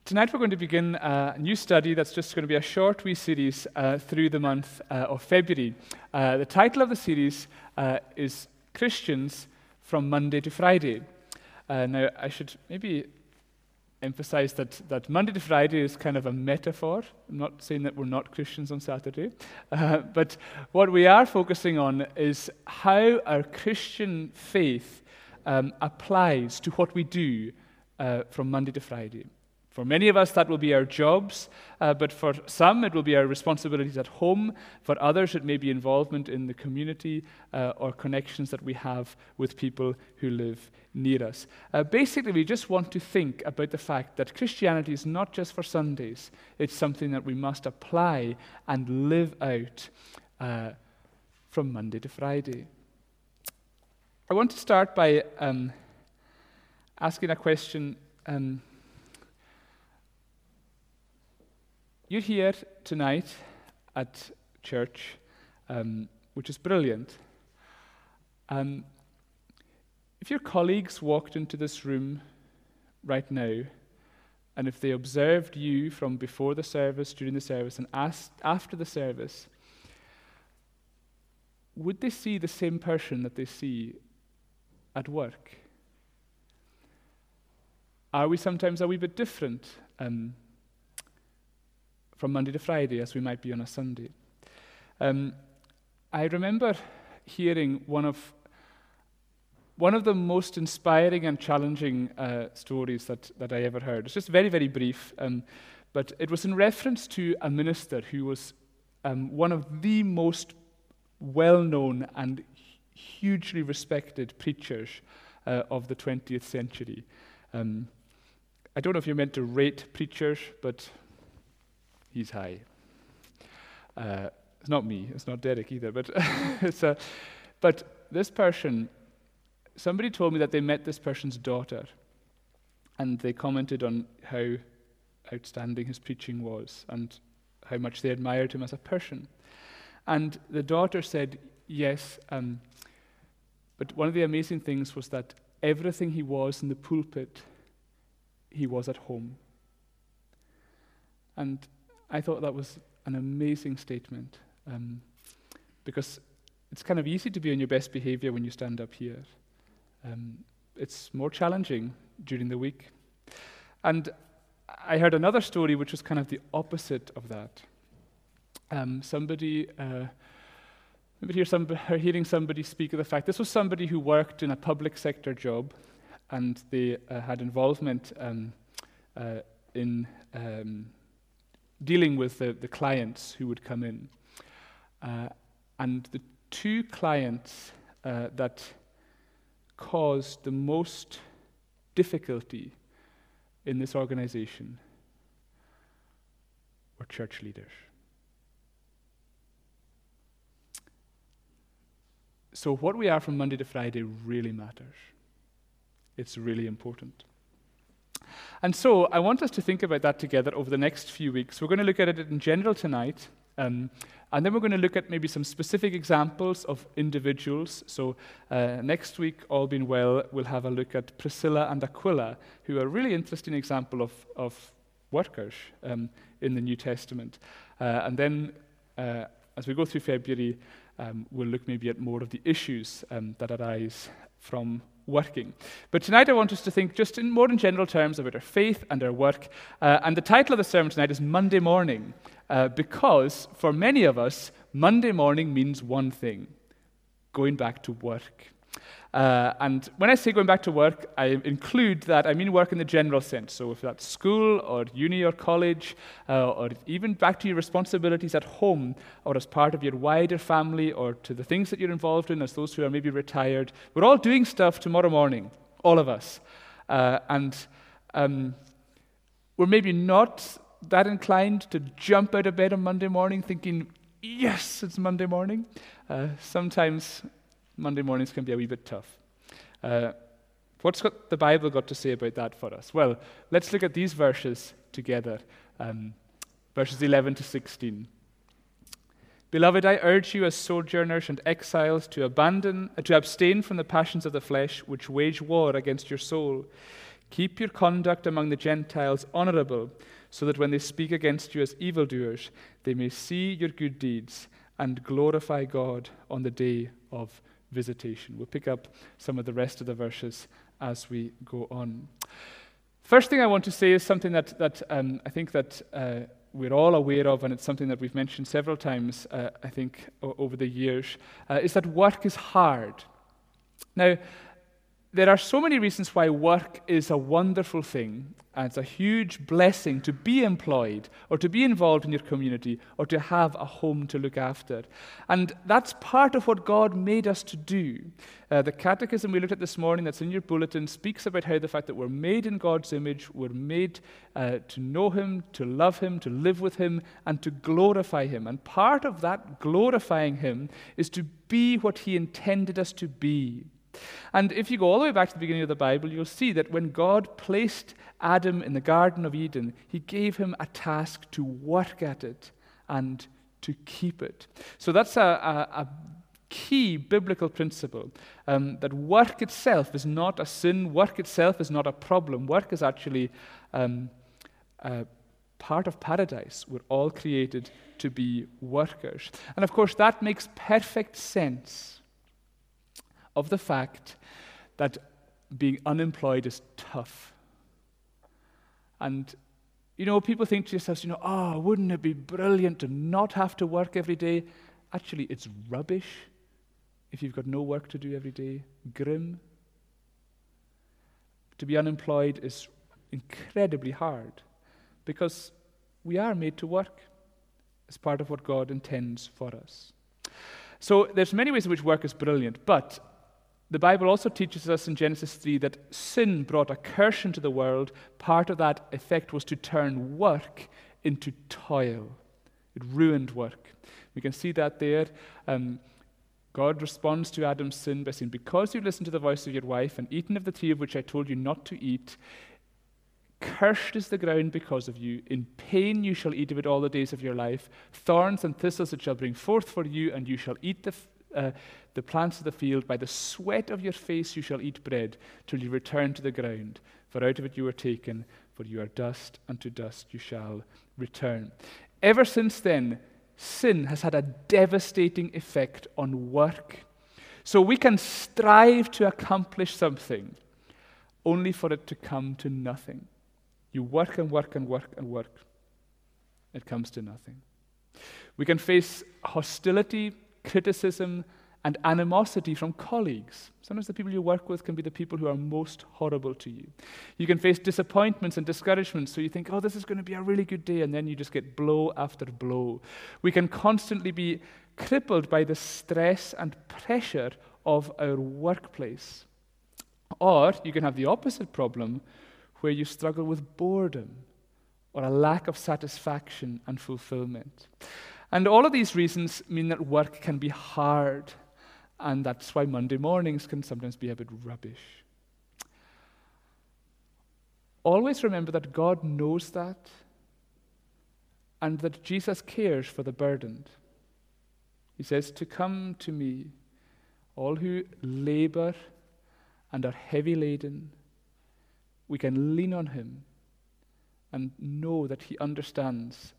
Tonight we're going to begin a new study that's just going to be a short wee series through the month of February. The title of the series is Christians from Monday to Friday. Now, I should maybe emphasize that Monday to Friday is kind of a metaphor. I'm not saying that we're not Christians on Saturday, but what we are focusing on is how our Christian faith applies to what we do from Monday to Friday. For many of us, that will be our jobs, but for some, it will be our responsibilities at home. For others, it may be involvement in the community or connections that we have with people who live near us. Basically, we just want to think about the fact that Christianity is not just for Sundays. It's something that we must apply and live out from Monday to Friday. I want to start by asking a question. You're here tonight at church, which is brilliant. If your colleagues walked into this room right now, and if they observed you from before the service, during the service, and asked after the service, would they see the same person that they see at work? Are we sometimes a wee bit different from Monday to Friday, as we might be on a Sunday? I remember hearing one of the most inspiring and challenging stories that I ever heard. It's just very, very brief, but it was in reference to a minister who was one of the most well-known and hugely respected preachers of the 20th century. I don't know if you're meant to rate preachers, but he's high. It's not me. It's not Derek either. But but this person, somebody told me that they met this person's daughter, and they commented on how outstanding his preaching was and how much they admired him as a person. And the daughter said, yes, but one of the amazing things was that everything he was in the pulpit, he was at home. And I thought that was an amazing statement, because it's kind of easy to be on your best behavior when you stand up here. It's more challenging during the week. And I heard another story which was kind of the opposite of that. Hearing somebody speak of the fact, this was somebody who worked in a public sector job, and they had involvement in dealing with the clients who would come in. And the two clients that caused the most difficulty in this organization were church leaders. So what we are from Monday to Friday really matters. It's really important. And so I want us to think about that together over the next few weeks. We're going to look at it in general tonight, and then we're going to look at maybe some specific examples of individuals. So next week, all being well, we'll have a look at Priscilla and Aquila, who are a really interesting example of workers in the New Testament. And then as we go through February, we'll look maybe at more of the issues that arise from working. But tonight I want us to think just in more in general terms about our faith and our work. And the title of the sermon tonight is Monday Morning, because for many of us, Monday morning means one thing: going back to work. And when I say going back to work, I include that I mean work in the general sense. So if that's school or uni or college, or even back to your responsibilities at home or as part of your wider family, or to the things that you're involved in as those who are maybe retired, we're all doing stuff tomorrow morning, all of us. And we're maybe not that inclined to jump out of bed on Monday morning thinking, yes, it's Monday morning. Sometimes Monday mornings can be a wee bit tough. What's the Bible got to say about that for us? Well, let's look at these verses together, verses 11 to 16. Beloved, I urge you as sojourners and exiles to abstain from the passions of the flesh which wage war against your soul. Keep your conduct among the Gentiles honorable, so that when they speak against you as evildoers, they may see your good deeds and glorify God on the day of visitation. We'll pick up some of the rest of the verses as we go on. First thing I want to say is something that I think that we're all aware of, and it's something that we've mentioned several times, I think, over the years, is that work is hard. Now, there are so many reasons why work is a wonderful thing, and it's a huge blessing to be employed or to be involved in your community or to have a home to look after. And that's part of what God made us to do. The catechism we looked at this morning that's in your bulletin speaks about how the fact that we're made in God's image, we're made to know Him, to love Him, to live with Him, and to glorify Him. And part of that glorifying Him is to be what He intended us to be. And if you go all the way back to the beginning of the Bible, you'll see that when God placed Adam in the Garden of Eden, He gave him a task to work at it and to keep it. So that's a key biblical principle, that work itself is not a sin, work itself is not a problem. Work is actually part of paradise. We're all created to be workers. And of course, that makes perfect sense of the fact that being unemployed is tough. And, people think to themselves, wouldn't it be brilliant to not have to work every day? Actually, it's rubbish if you've got no work to do every day. Grim. To be unemployed is incredibly hard because we are made to work as part of what God intends for us. So there's many ways in which work is brilliant, but the Bible also teaches us in Genesis 3 that sin brought a curse into the world. Part of that effect was to turn work into toil. It ruined work. We can see that there. God responds to Adam's sin by saying, because you listened to the voice of your wife and eaten of the tree of which I told you not to eat, cursed is the ground because of you. In pain you shall eat of it all the days of your life. Thorns and thistles it shall bring forth for you, and you shall eat the plants of the field. By the sweat of your face you shall eat bread till you return to the ground. For out of it you were taken, for you are dust, and to dust you shall return. Ever since then, sin has had a devastating effect on work. So we can strive to accomplish something, only for it to come to nothing. You work and work and work and work. It comes to nothing. We can face hostility, criticism, and animosity from colleagues. Sometimes the people you work with can be the people who are most horrible to you. You can face disappointments and discouragements, so you think, this is going to be a really good day, and then you just get blow after blow. We can constantly be crippled by the stress and pressure of our workplace. Or you can have the opposite problem, where you struggle with boredom or a lack of satisfaction and fulfillment. And all of these reasons mean that work can be hard, and that's why Monday mornings can sometimes be a bit rubbish. Always remember that God knows that, and that Jesus cares for the burdened. He says, to come to me, all who labor and are heavy laden. We can lean on Him and know that He understands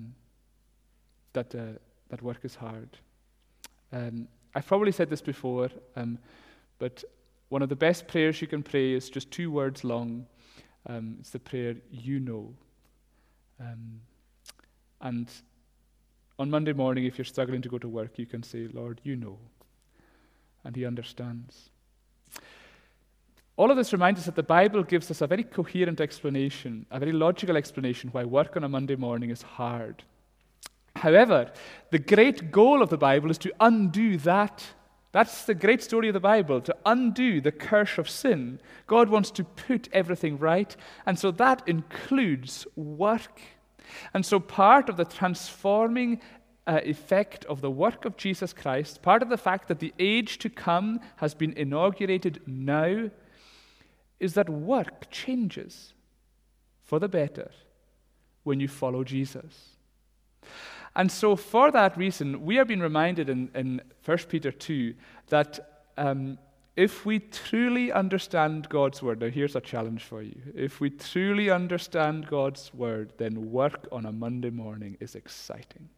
that work is hard. I've probably said this before, but one of the best prayers you can pray is just 2 words long. It's the prayer, you know. And on Monday morning, if you're struggling to go to work, you can say, Lord, you know. And He understands. All of this reminds us that the Bible gives us a very coherent explanation, a very logical explanation why work on a Monday morning is hard. However, the great goal of the Bible is to undo that. That's the great story of the Bible, to undo the curse of sin. God wants to put everything right, and so that includes work. And so part of the transforming effect of the work of Jesus Christ, part of the fact that the age to come has been inaugurated now, is that work changes for the better when you follow Jesus. And so for that reason, we are being reminded in 1 Peter 2 that if we truly understand God's word, now here's a challenge for you. If we truly understand God's word, then work on a Monday morning is exciting.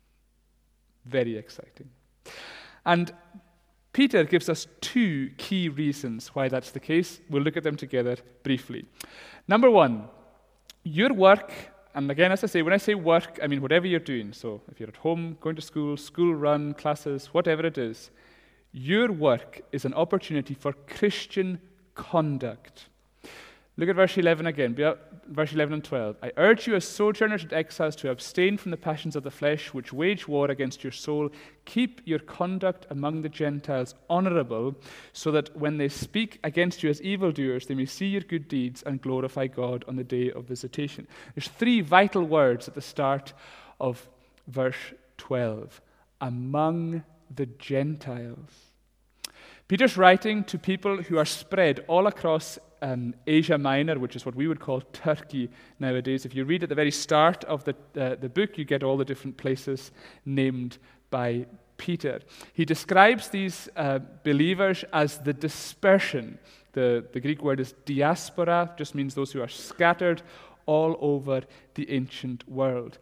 Very exciting. And Peter gives us two key reasons why that's the case. We'll look at them together briefly. Number one, your work, and again, as I say, when I say work, I mean whatever you're doing. So if you're at home, going to school, school run, classes, whatever it is, your work is an opportunity for Christian conduct. Look at verse 11 again, verse 11 and 12. I urge you as sojourners and exiles to abstain from the passions of the flesh, which wage war against your soul. Keep your conduct among the Gentiles honorable, so that when they speak against you as evildoers, they may see your good deeds and glorify God on the day of visitation. There's three vital words at the start of verse 12. Among the Gentiles. Peter's writing to people who are spread all across Asia Minor, which is what we would call Turkey nowadays. If you read at the very start of the book, you get all the different places named by Peter. He describes these believers as the dispersion. The Greek word is diaspora, just means those who are scattered all over the ancient world.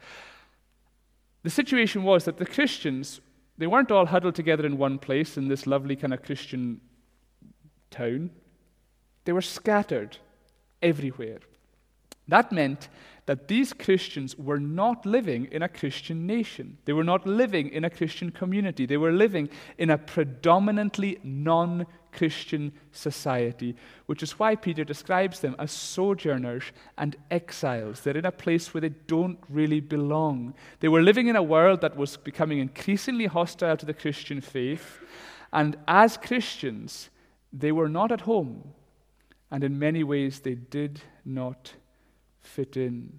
The situation was that the Christians, they weren't all huddled together in one place in this lovely kind of Christian town. They were scattered everywhere. That meant that these Christians were not living in a Christian nation. They were not living in a Christian community. They were living in a predominantly non-Christian society, which is why Peter describes them as sojourners and exiles. They're in a place where they don't really belong. They were living in a world that was becoming increasingly hostile to the Christian faith, and as Christians, they were not at home, and in many ways they did not fit in.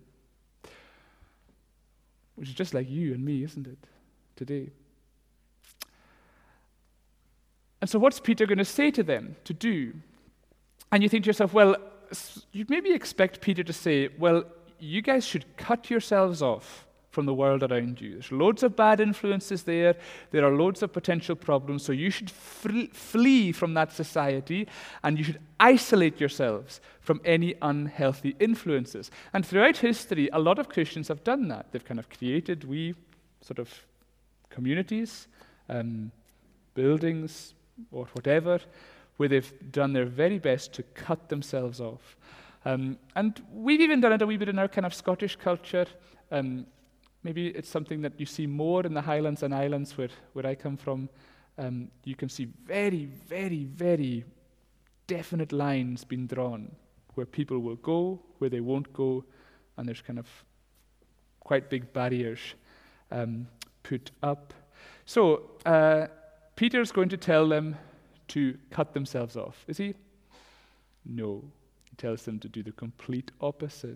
Which is just like you and me, isn't it, today? And so what's Peter going to say to them to do? And you think to yourself, well, you'd maybe expect Peter to say, well, you guys should cut yourselves off from the world around you. There's loads of bad influences there. There are loads of potential problems. So you should flee from that society, and you should isolate yourselves from any unhealthy influences. And throughout history, a lot of Christians have done that. They've kind of created sort of communities, buildings, or whatever, where they've done their very best to cut themselves off. And we've even done it a wee bit in our kind of Scottish culture. Maybe it's something that you see more in the Highlands and Islands where I come from. You can see very, very, very definite lines being drawn where people will go, where they won't go, and there's kind of quite big barriers put up. So Peter's going to tell them to cut themselves off, is he? No. He tells them to do the complete opposite.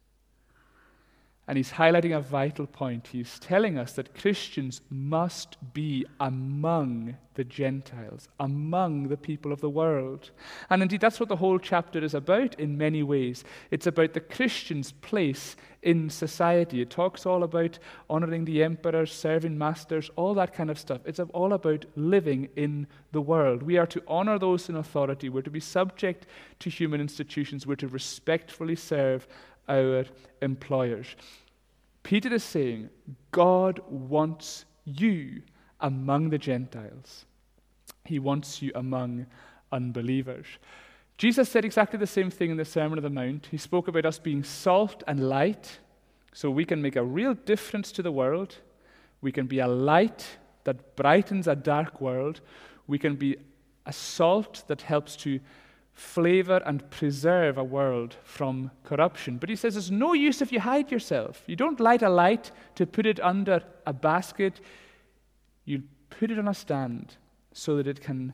And he's highlighting a vital point. He's telling us that Christians must be among the Gentiles, among the people of the world. And indeed, that's what the whole chapter is about in many ways. It's about the Christian's place in society. It talks all about honoring the emperor, serving masters, all that kind of stuff. It's all about living in the world. We are to honor those in authority. We're to be subject to human institutions. We're to respectfully serve our employers. Peter is saying, God wants you among the Gentiles. He wants you among unbelievers. Jesus said exactly the same thing in the Sermon on the Mount. He spoke about us being salt and light, so we can make a real difference to the world. We can be a light that brightens a dark world. We can be a salt that helps to flavor and preserve a world from corruption. But he says it's no use if you hide yourself. You don't light a light to put it under a basket. You put it on a stand so that it can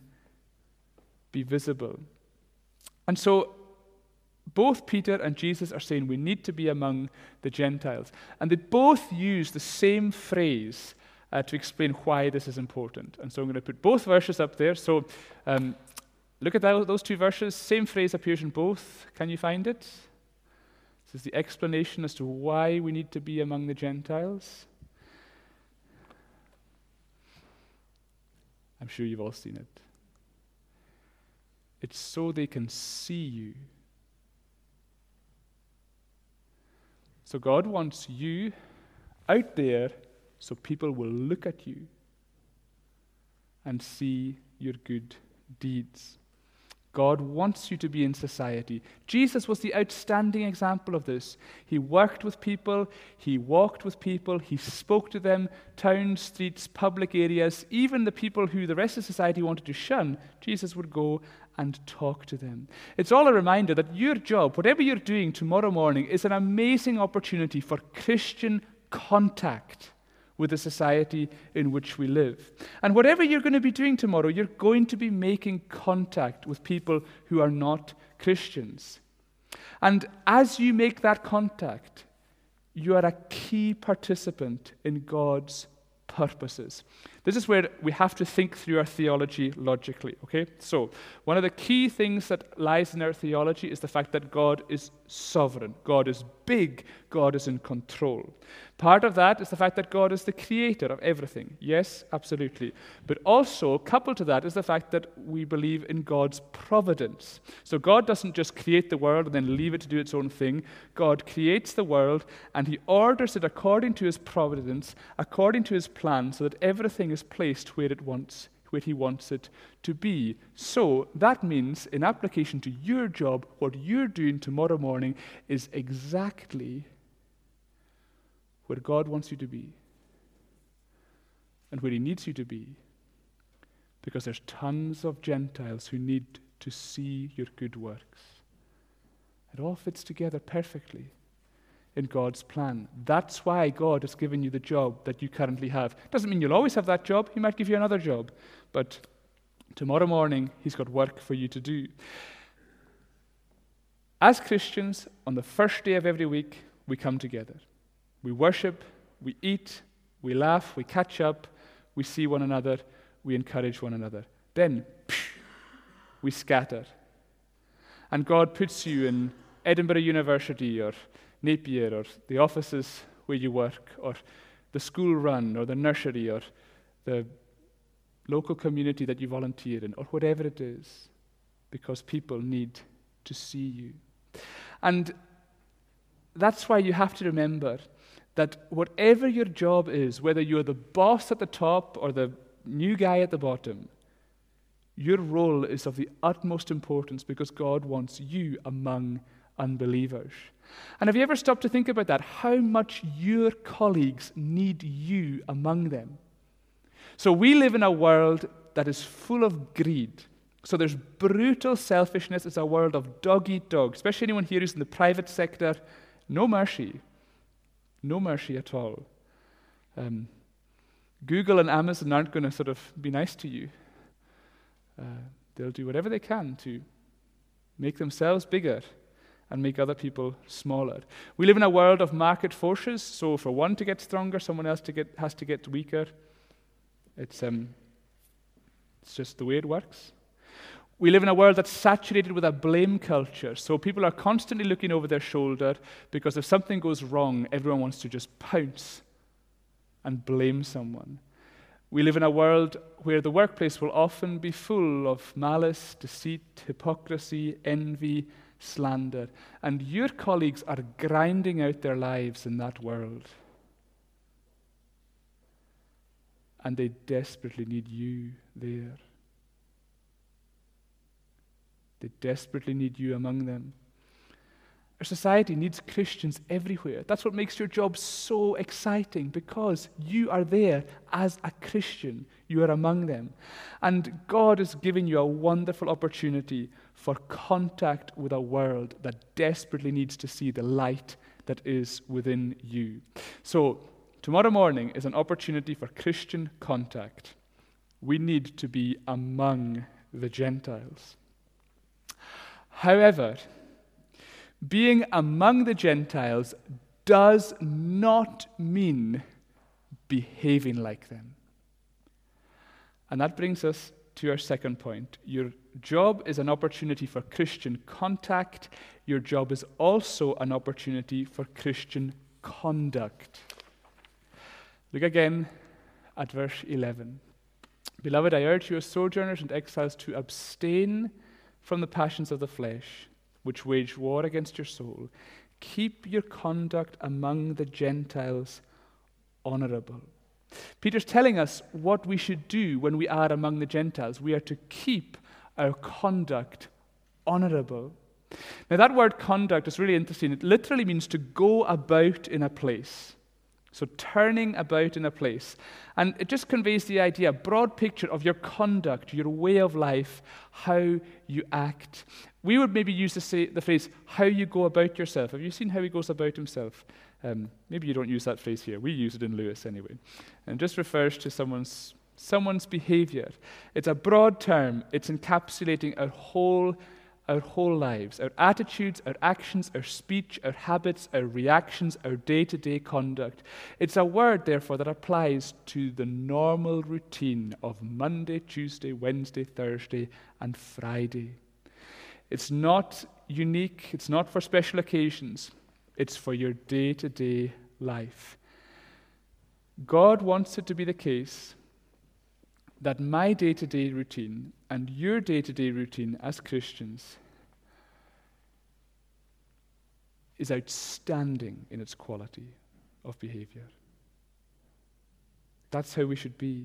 be visible. And so both Peter and Jesus are saying we need to be among the Gentiles. And they both use the same phrase to explain why this is important. And so I'm going to put both verses up there. So look at those two verses. Same phrase appears in both. Can you find it? This is the explanation as to why we need to be among the Gentiles. I'm sure you've all seen it. It's so they can see you. So God wants you out there so people will look at you and see your good deeds. God wants you to be in society. Jesus was the outstanding example of this. He worked with people, he walked with people, he spoke to them, towns, streets, public areas, even the people who the rest of society wanted to shun, Jesus would go and talk to them. It's all a reminder that your job, whatever you're doing tomorrow morning, is an amazing opportunity for Christian contact with the society in which we live. And whatever you're going to be doing tomorrow, you're going to be making contact with people who are not Christians. And as you make that contact, you are a key participant in God's purposes. This is where we have to think through our theology logically, okay? So, one of the key things that lies in our theology is the fact that God is sovereign. God is big. God is in control. Part of that is the fact that God is the creator of everything. Yes, absolutely. But also, coupled to that is the fact that we believe in God's providence. So God doesn't just create the world and then leave it to do its own thing. God creates the world and he orders it according to his providence, according to his plan, so that everything is placed where he wants it to be. So that means, in application to your job, what you're doing tomorrow morning is exactly where God wants you to be and where he needs you to be, because there's tons of Gentiles who need to see your good works. It all fits together perfectly in God's plan. That's why God has given you the job that you currently have. Doesn't mean you'll always have that job. He might give you another job. But tomorrow morning, he's got work for you to do. As Christians, on the first day of every week, we come together. We worship, we eat, we laugh, we catch up, we see one another, we encourage one another. Then, we scatter. And God puts you in Edinburgh University or Napier or the offices where you work or the school run or the nursery or the local community that you volunteer in or whatever it is, because people need to see you. And that's why you have to remember that whatever your job is, whether you're the boss at the top or the new guy at the bottom, your role is of the utmost importance because God wants you among unbelievers. And have you ever stopped to think about that? How much your colleagues need you among them? So we live in a world that is full of greed. So there's brutal selfishness. It's a world of dog eat dog, especially anyone here who's in the private sector. No mercy. No mercy at all. Google and Amazon aren't going to sort of be nice to you. They'll do whatever they can to make themselves bigger and make other people smaller. We live in a world of market forces, so for one to get stronger, someone else has to get weaker. It's just the way it works. We live in a world that's saturated with a blame culture, so people are constantly looking over their shoulder because if something goes wrong, everyone wants to just pounce and blame someone. We live in a world where the workplace will often be full of malice, deceit, hypocrisy, envy, slander, and your colleagues are grinding out their lives in that world. And they desperately need you there. They desperately need you among them. Our society needs Christians everywhere. That's what makes your job so exciting, because you are there as a Christian. You are among them. And God is giving you a wonderful opportunity for contact with a world that desperately needs to see the light that is within you. So, tomorrow morning is an opportunity for Christian contact. We need to be among the Gentiles. However, being among the Gentiles does not mean behaving like them. And that brings us to our second point. Your job is an opportunity for Christian contact. Your job is also an opportunity for Christian conduct. Look again at verse 11. Beloved, I urge you as sojourners and exiles to abstain from the passions of the flesh, which wage war against your soul. Keep your conduct among the Gentiles honorable. Peter's telling us what we should do when we are among the Gentiles. We are to keep our conduct honorable. Now, that word conduct is really interesting. It literally means to go about in a place. So, turning about in a place. And it just conveys the idea, a broad picture of your conduct, your way of life, how you act. We would maybe use the phrase, how you go about yourself. Have you seen how he goes about himself? Maybe you don't use that phrase here. We use it in Lewis anyway. And it just refers to someone's behavior. It's a broad term. It's encapsulating our whole lives, our attitudes, our actions, our speech, our habits, our reactions, our day-to-day conduct. It's a word, therefore, that applies to the normal routine of Monday, Tuesday, Wednesday, Thursday, and Friday. It's not unique. It's not for special occasions. It's for your day-to-day life. God wants it to be the case that my day-to-day routine and your day-to-day routine as Christians is outstanding in its quality of behavior. That's how we should be.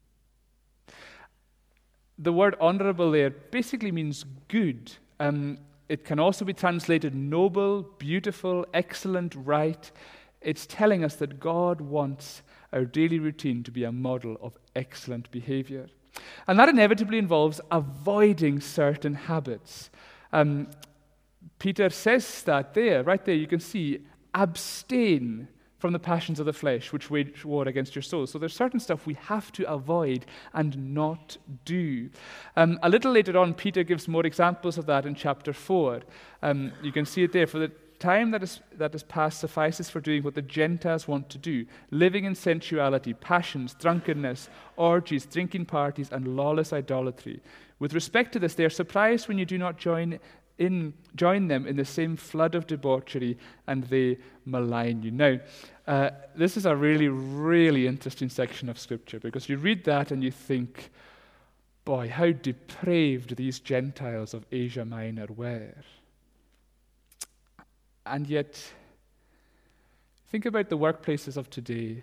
The word honorable there basically means good. It can also be translated noble, beautiful, excellent, right. It's telling us that God wants our daily routine to be a model of excellent behavior. And that inevitably involves avoiding certain habits. Peter says that there, right there, you can see, abstain from the passions of the flesh, which wage war against your soul. So there's certain stuff we have to avoid and not do. A little later on, Peter gives more examples of that in chapter 4. You can see it there. For the time that is past suffices for doing what the Gentiles want to do, living in sensuality, passions, drunkenness, orgies, drinking parties, and lawless idolatry. With respect to this, they are surprised when you do not join them in the same flood of debauchery, and they malign you. Now, this is a really, really interesting section of Scripture, because you read that and you think, boy, how depraved these Gentiles of Asia Minor were. And yet, think about the workplaces of today.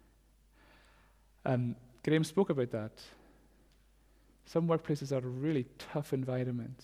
Graham spoke about that. Some workplaces are really tough environments.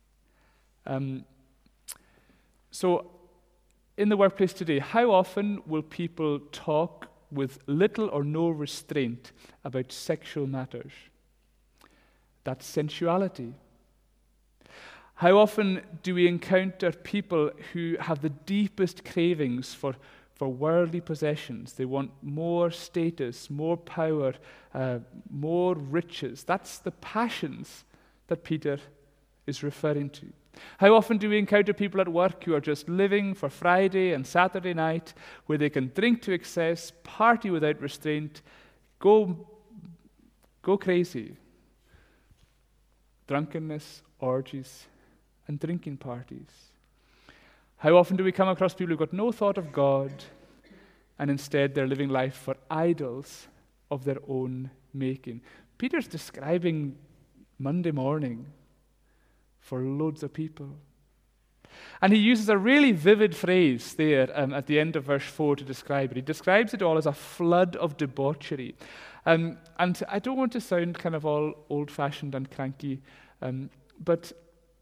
So, in the workplace today, how often will people talk with little or no restraint about sexual matters? That's sensuality. How often do we encounter people who have the deepest cravings for worldly possessions? They want more status, more power, more riches. That's the passions that Peter is referring to. How often do we encounter people at work who are just living for Friday and Saturday night, where they can drink to excess, party without restraint, go crazy? Drunkenness, orgies, and drinking parties. How often do we come across people who've got no thought of God, and instead they're living life for idols of their own making? Peter's describing Monday morning for loads of people. And he uses a really vivid phrase there at the end of verse 4 to describe it. He describes it all as a flood of debauchery. And I don't want to sound kind of all old-fashioned and cranky, but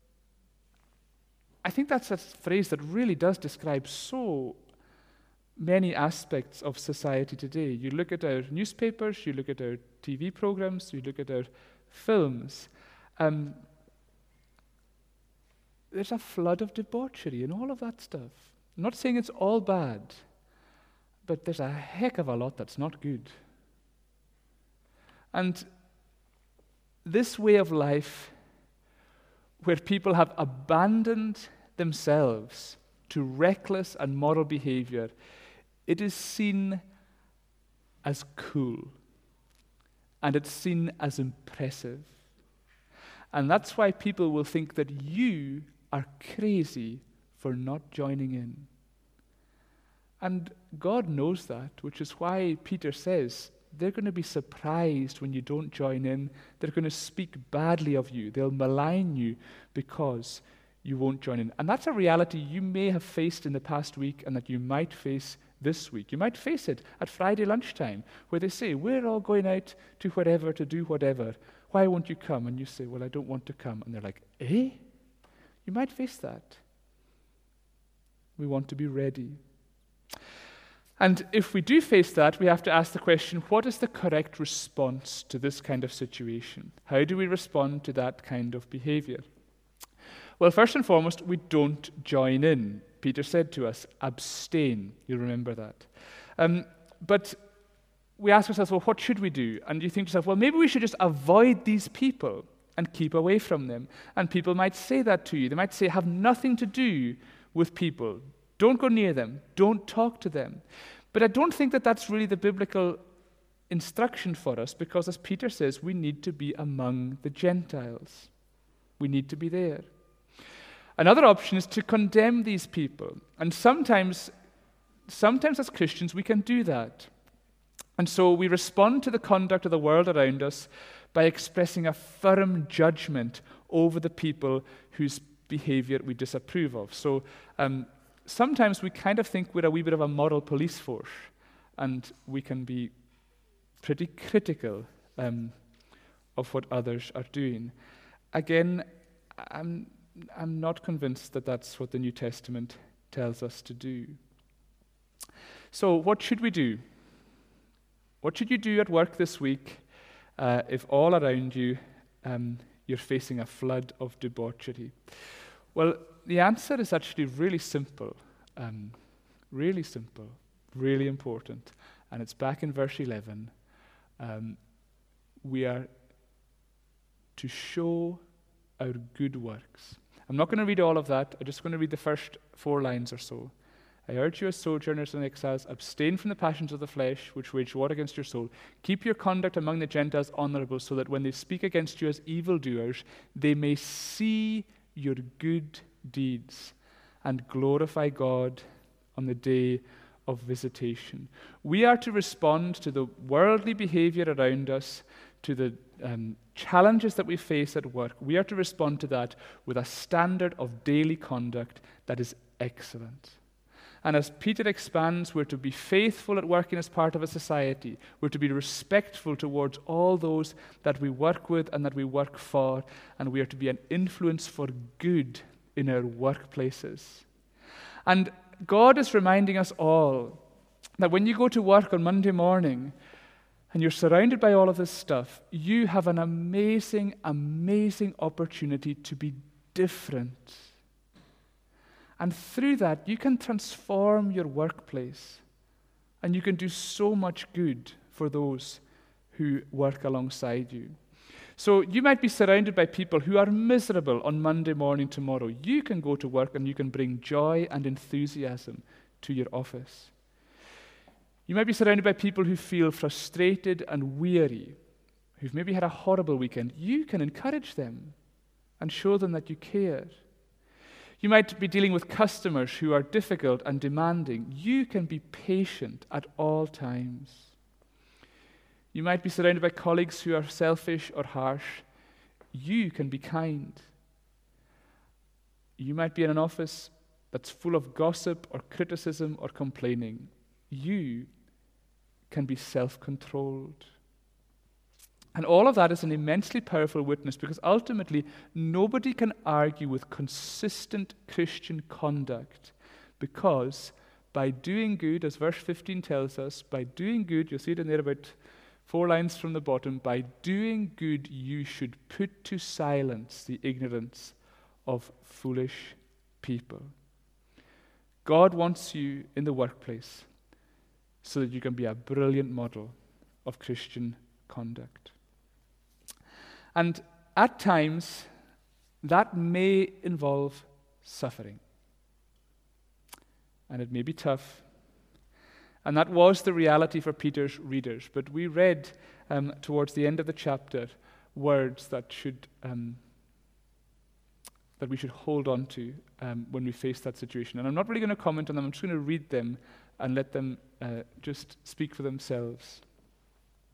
I think that's a phrase that really does describe so many aspects of society today. You look at our newspapers, you look at our TV programs, you look at our films. There's a flood of debauchery and all of that stuff. I'm not saying it's all bad, but there's a heck of a lot that's not good. And this way of life, where people have abandoned themselves to reckless and moral behavior, it is seen as cool, and it's seen as impressive. And that's why people will think that you are crazy for not joining in. And God knows that, which is why Peter says, they're going to be surprised when you don't join in. They're going to speak badly of you. They'll malign you because you won't join in. And that's a reality you may have faced in the past week and that you might face this week. You might face it at Friday lunchtime where they say, we're all going out to wherever to do whatever. Why won't you come? And you say, well, I don't want to come. And they're like, eh? You might face that. We want to be ready. And if we do face that, we have to ask the question, what is the correct response to this kind of situation? How do we respond to that kind of behavior? Well, first and foremost, we don't join in. Peter said to us, abstain. You'll remember that. But we ask ourselves, well, what should we do? And you think to yourself, well, maybe we should just avoid these people and keep away from them. And people might say that to you. They might say, have nothing to do with people. Don't go near them. Don't talk to them. But I don't think that that's really the biblical instruction for us, because as Peter says, we need to be among the Gentiles. We need to be there. Another option is to condemn these people. And sometimes as Christians, we can do that. And so we respond to the conduct of the world around us by expressing a firm judgment over the people whose behavior we disapprove of. So sometimes we kind of think we're a wee bit of a moral police force, and we can be pretty critical of what others are doing. Again, I'm not convinced that that's what the New Testament tells us to do. So what should we do? What should you do at work this week if all around you you're facing a flood of debauchery? Well, the answer is actually really simple, really important. And it's back in verse 11. We are to show our good works. I'm not going to read all of that. I'm just going to read the first 4 lines or so. I urge you as sojourners and exiles, abstain from the passions of the flesh, which wage war against your soul. Keep your conduct among the Gentiles honorable, so that when they speak against you as evildoers, they may see your good deeds and glorify God on the day of visitation. We are to respond to the worldly behavior around us, to the challenges that we face at work. We are to respond to that with a standard of daily conduct that is excellent. And as Peter expands, we're to be faithful at working as part of a society. We're to be respectful towards all those that we work with and that we work for, and we are to be an influence for good in our workplaces. And God is reminding us all that when you go to work on Monday morning and you're surrounded by all of this stuff, you have an amazing, amazing opportunity to be different. And through that, you can transform your workplace, and you can do so much good for those who work alongside you. So you might be surrounded by people who are miserable on Monday morning tomorrow. You can go to work and you can bring joy and enthusiasm to your office. You might be surrounded by people who feel frustrated and weary, who've maybe had a horrible weekend. You can encourage them and show them that you care. You might be dealing with customers who are difficult and demanding. You can be patient at all times. You might be surrounded by colleagues who are selfish or harsh. You can be kind. You might be in an office that's full of gossip or criticism or complaining. You can be self-controlled. And all of that is an immensely powerful witness, because ultimately nobody can argue with consistent Christian conduct, because by doing good, as verse 15 tells us, by doing good, you'll see it in there about 4 lines from the bottom, by doing good you should put to silence the ignorance of foolish people. God wants you in the workplace so that you can be a brilliant model of Christian conduct. And at times, that may involve suffering. And it may be tough. And that was the reality for Peter's readers. But we read towards the end of the chapter words that we should hold on to when we face that situation. And I'm not really going to comment on them. I'm just going to read them and let them just speak for themselves.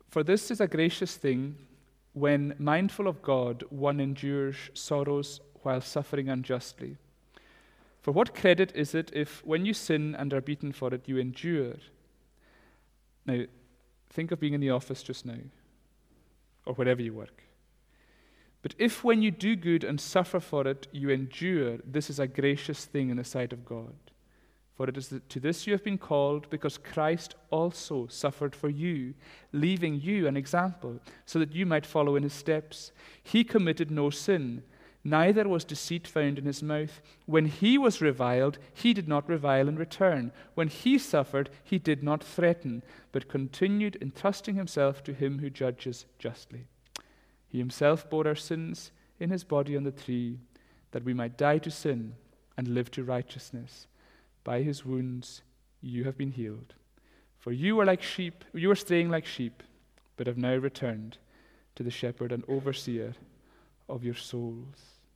For this is a gracious thing when, mindful of God, one endures sorrows while suffering unjustly. For what credit is it if, when you sin and are beaten for it, you endure? Now, think of being in the office just now, or wherever you work. But if when you do good and suffer for it, you endure, this is a gracious thing in the sight of God. For it is to this you have been called, because Christ also suffered for you, leaving you an example, so that you might follow in his steps. He committed no sin, neither was deceit found in his mouth. When he was reviled, he did not revile in return. When he suffered, he did not threaten, but continued entrusting himself to him who judges justly. He himself bore our sins in his body on the tree, that we might die to sin and live to righteousness. By his wounds you have been healed. For you were straying like sheep, but have now returned to the shepherd and overseer of your souls.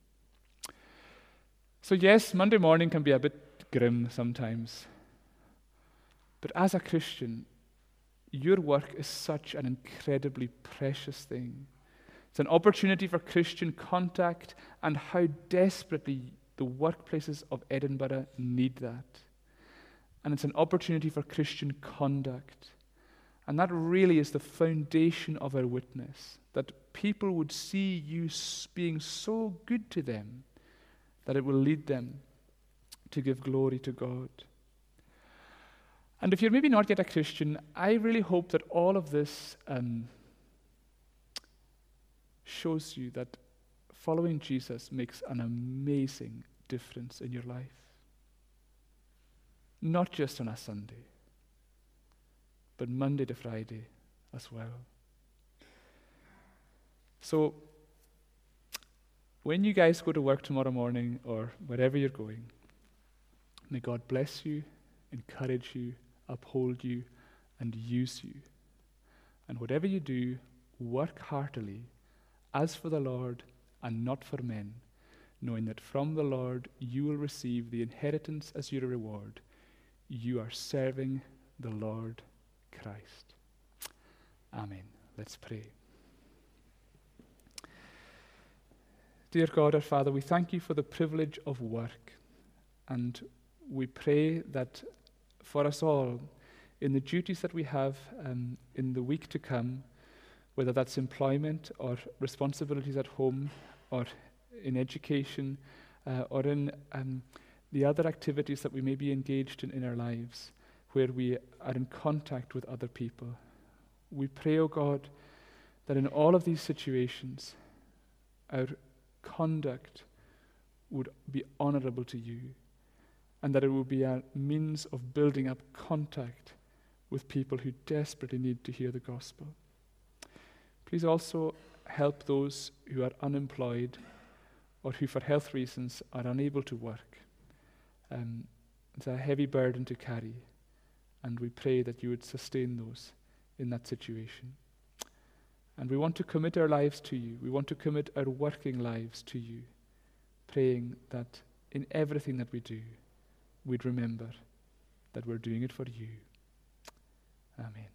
So yes, Monday morning can be a bit grim sometimes. But as a Christian, your work is such an incredibly precious thing. It's an opportunity for Christian contact, and how desperately the workplaces of Edinburgh need that. And it's an opportunity for Christian conduct. And that really is the foundation of our witness, that people would see you being so good to them that it will lead them to give glory to God. And if you're maybe not yet a Christian, I really hope that all of this shows you that following Jesus makes an amazing difference in your life. Not just on a Sunday, but Monday to Friday as well. So, when you guys go to work tomorrow morning or wherever you're going, may God bless you, encourage you, uphold you, and use you. And whatever you do, work heartily, as for the Lord and not for men, knowing that from the Lord you will receive the inheritance as your reward. You are serving the Lord Christ. Amen. Let's pray. Dear God, our Father, we thank you for the privilege of work, and we pray that for us all, in the duties that we have in the week to come, whether that's employment or responsibilities at home or in education or in the other activities that we may be engaged in our lives, where we are in contact with other people. We pray, O God, that in all of these situations, our conduct would be honorable to you, and that it will be a means of building up contact with people who desperately need to hear the gospel. Please also help those who are unemployed or who for health reasons are unable to work. It's a heavy burden to carry, and we pray that you would sustain those in that situation. And we want to commit our lives to you. We want to commit our working lives to you, praying that in everything that we do, we'd remember that we're doing it for you. Amen.